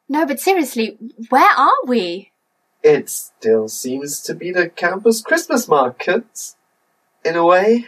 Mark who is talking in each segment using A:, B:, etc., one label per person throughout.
A: No, but seriously, where are we?
B: It still seems to be the campus Christmas market, in a way.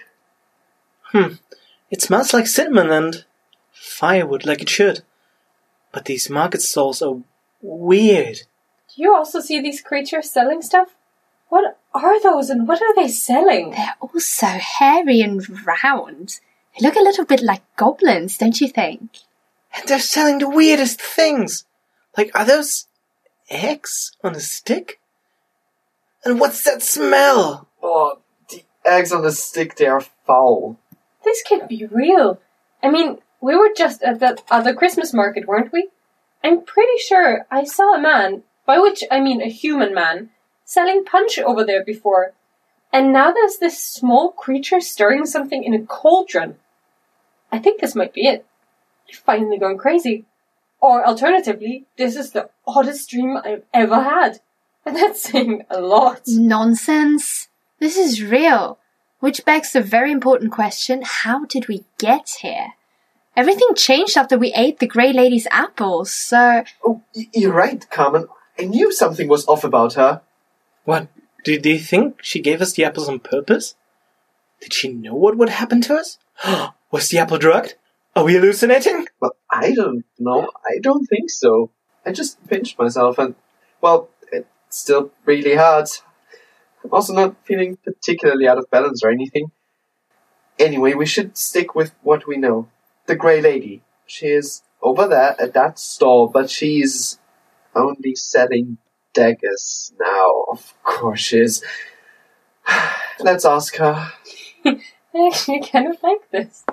C: It smells like cinnamon and firewood like it should. But these market stalls are weird.
D: Do you also see these creatures selling stuff? What are those and what are they selling?
A: They're all so hairy and round. They look a little bit like goblins, don't you think?
C: And they're selling the weirdest things. Like, are those eggs on a stick? And what's that smell?
B: Oh, the eggs on the stick, they are foul.
D: This can't be real. I mean, we were just at that other Christmas market, weren't we? I'm pretty sure I saw a man, by which I mean a human man, selling punch over there before. And now there's this small creature stirring something in a cauldron. I think this might be it. I've finally gone crazy. Or alternatively, this is the oddest dream I've ever had. And that's saying a lot.
A: Nonsense. This is real. Which begs the very important question, how did we get here? Everything changed after we ate the Grey Lady's apples, so...
B: Oh, you're right, Carmen. I knew something was off about her.
C: What? Do you think she gave us the apples on purpose? Did she know what would happen to us? Was the apple drugged? Are we hallucinating?
B: Well, I don't know. I don't think so. I just pinched myself and, well, it still really hurts. I'm also not feeling particularly out of balance or anything. Anyway, we should stick with what we know. The Grey Lady. She is over there at that stall, but she's only selling daggers now. Of course she is. Let's ask her.
D: I actually kind of like this.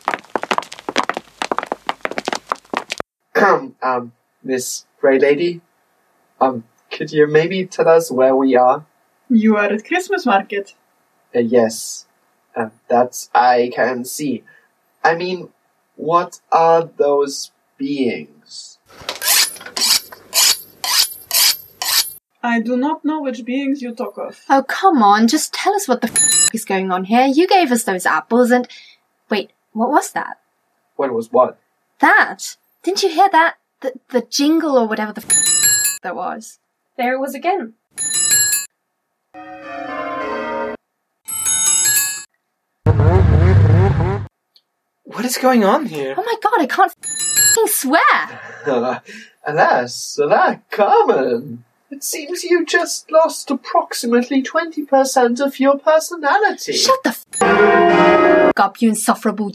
B: Miss Grey Lady, could you maybe tell us where we are?
E: You are at Christmas market.
B: Yes, that I can see. I mean, what are those beings?
E: I do not know which beings you talk of.
A: Oh, come on, just tell us what the is going on here. You gave us those apples and... Wait, what was that?
B: What was what?
A: That? Didn't you hear that? The jingle or whatever the that was.
D: There it was again.
C: What is going on here?
A: Oh my god, I can't swear!
B: Alas, Carmen. It seems you just lost approximately 20% of your personality.
A: Shut the up, you insufferable...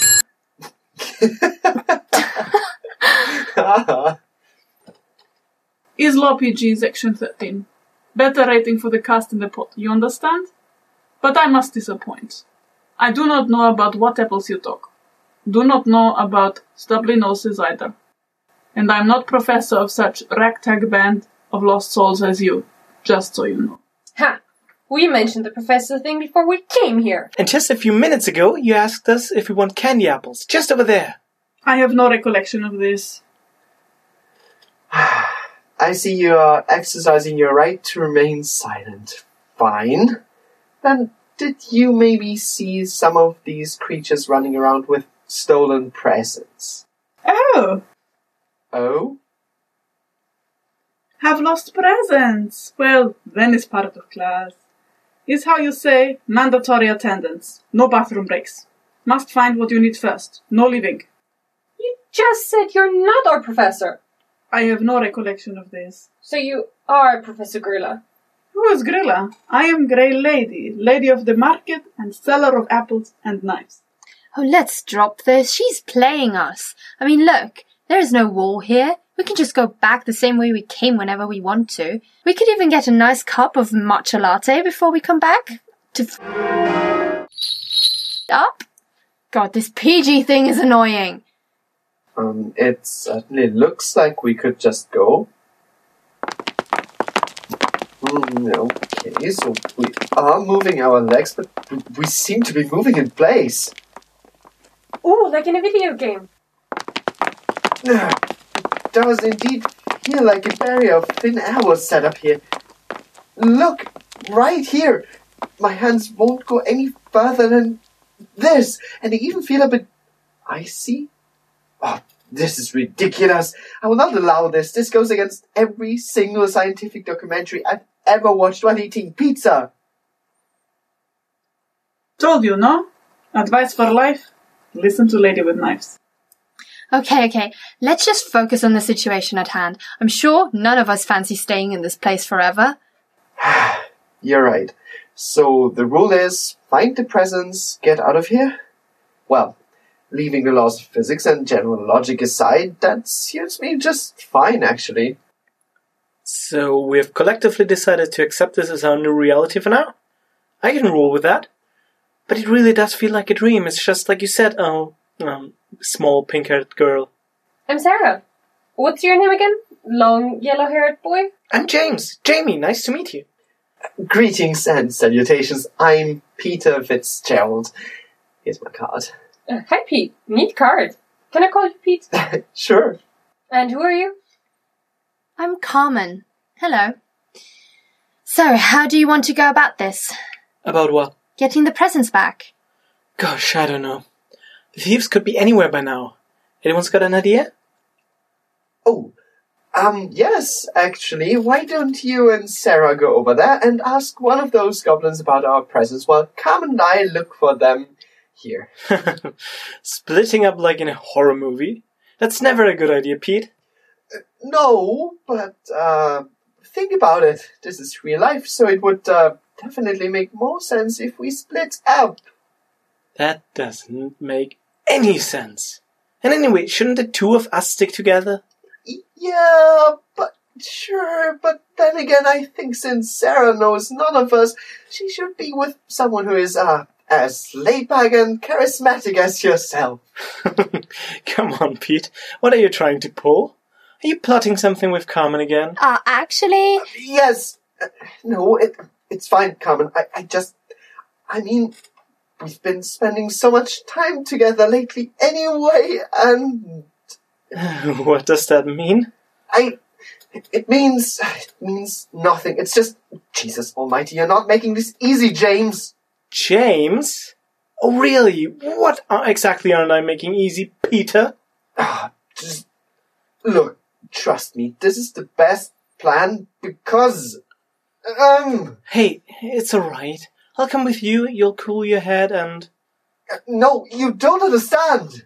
E: Is law PG section 13. Better rating for the cast in the pot, you understand? But I must disappoint. I do not know about what apples you talk. Do not know about stubbly noses either. And I am not professor of such ragtag band of lost souls as you, just so you know.
D: Ha! We mentioned the professor thing before we came here.
C: And just a few minutes ago, you asked us if we want candy apples, just over there.
E: I have no recollection of this.
B: I see you are exercising your right to remain silent. Fine. Then, did you maybe see some of these creatures running around with stolen presents?
E: Oh!
B: Oh?
E: Have lost presents. Well, then it's part of class. Is how you say mandatory attendance. No bathroom breaks. Must find what you need first. No leaving.
D: You just said you're not our professor.
E: I have no recollection of this.
D: So you are Professor Grilla.
E: Who is Grilla? I am Grey Lady, lady of the market and seller of apples and knives.
A: Oh, let's drop this. She's playing us. I mean, look, there is no wall here. We can just go back the same way we came whenever we want to. We could even get a nice cup of matcha latte before we come back to up. God, this PG thing is annoying.
B: It certainly looks like we could just go. Okay, so we are moving our legs, but we seem to be moving in place.
D: Ooh, like in a video game.
B: It does indeed feel like a barrier of thin air was set up here. Look, right here. My hands won't go any further than this, and they even feel a bit icy. Oh, This is ridiculous. I will not allow this. This goes against every single scientific documentary I've ever watched while eating pizza.
E: Told you, no? Advice for life? Listen to Lady with Knives.
A: Okay. Let's just focus on the situation at hand. I'm sure none of us fancy staying in this place forever.
B: You're right. So the rule is, find the presents, get out of here? Well, leaving the laws of physics and general logic aside, that suits me just fine, actually.
C: So we've collectively decided to accept this as our new reality for now? I can roll with that. But it really does feel like a dream. It's just like you said, small pink-haired girl.
D: I'm Sarah. What's your name again? Long yellow-haired boy?
C: I'm James. Jamie, nice to meet you.
B: Greetings and salutations. I'm Peter Fitzgerald. Here's my card.
D: Hi, Pete. Neat card. Can I call you Pete?
B: Sure.
D: And who are you?
A: I'm Carmen. Hello. So, how do you want to go about this?
C: About what?
A: Getting the presents back.
C: Gosh, I don't know. The thieves could be anywhere by now. Anyone's got an idea?
B: Oh, yes, actually. Why don't you and Sarah go over there and ask one of those goblins about our presents while Carmen and I look for them here.
C: Splitting up like in a horror movie? That's never a good idea, Pete.
B: No, but, think about it. This is real life, so it would, definitely make more sense if we split up.
C: That doesn't make any sense. And anyway, shouldn't the two of us stick together?
B: Yeah, but sure, but then again, I think since Sarah knows none of us, she should be with someone who is, as laid-back and charismatic as yourself.
C: Come on, Pete. What are you trying to pull? Are you plotting something with Carmen again?
A: Actually...
B: Yes. No, it's fine, Carmen. I mean, we've been spending so much time together lately anyway, and...
C: What does that mean?
B: It means nothing. It's just, Jesus almighty, you're not making this easy, James.
C: James? Oh, really? What exactly aren't I making easy, Peter?
B: Just, look, trust me, this is the best plan because...
C: Hey, it's alright. I'll come with you, you'll cool your head and...
B: No, you don't understand!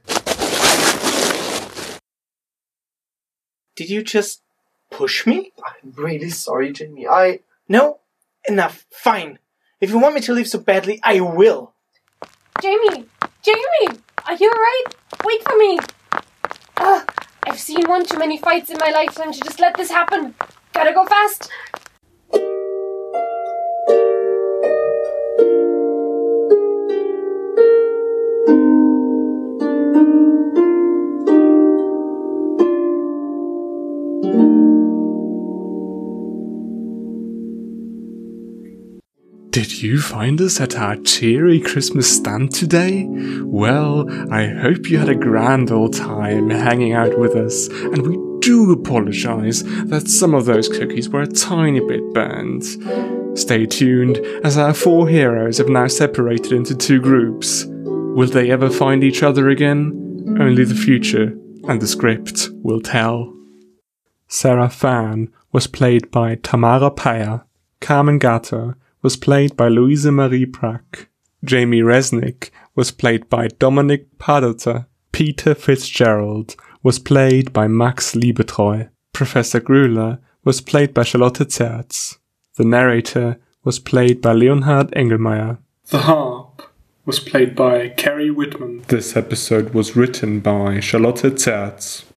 C: Did you just push me?
B: I'm really sorry, Jamie.
C: No? Enough. Fine. If you want me to leave so badly, I will.
D: Jamie! Are you alright? Wait for me! I've seen one too many fights in my lifetime to just let this happen. Gotta go fast!
F: Did you find us at our cheery Christmas stand today? Well, I hope you had a grand old time hanging out with us, and we do apologise that some of those cookies were a tiny bit burnt. Stay tuned, as our four heroes have now separated into two groups. Will they ever find each other again? Only the future and the script will tell. Sarah Fan was played by Tamara Payer. Carmen Gatto was played by Louisa Marie Brack. Jamie Resnick was played by Dominic Padotta. Peter Fitzgerald was played by Max Liebetreu. Professor Grüller was played by Charlotte Zerz. The narrator was played by Leonhard Engelmeyer. The harp was played by Kerry Whitman. This episode was written by Charlotte Zerz.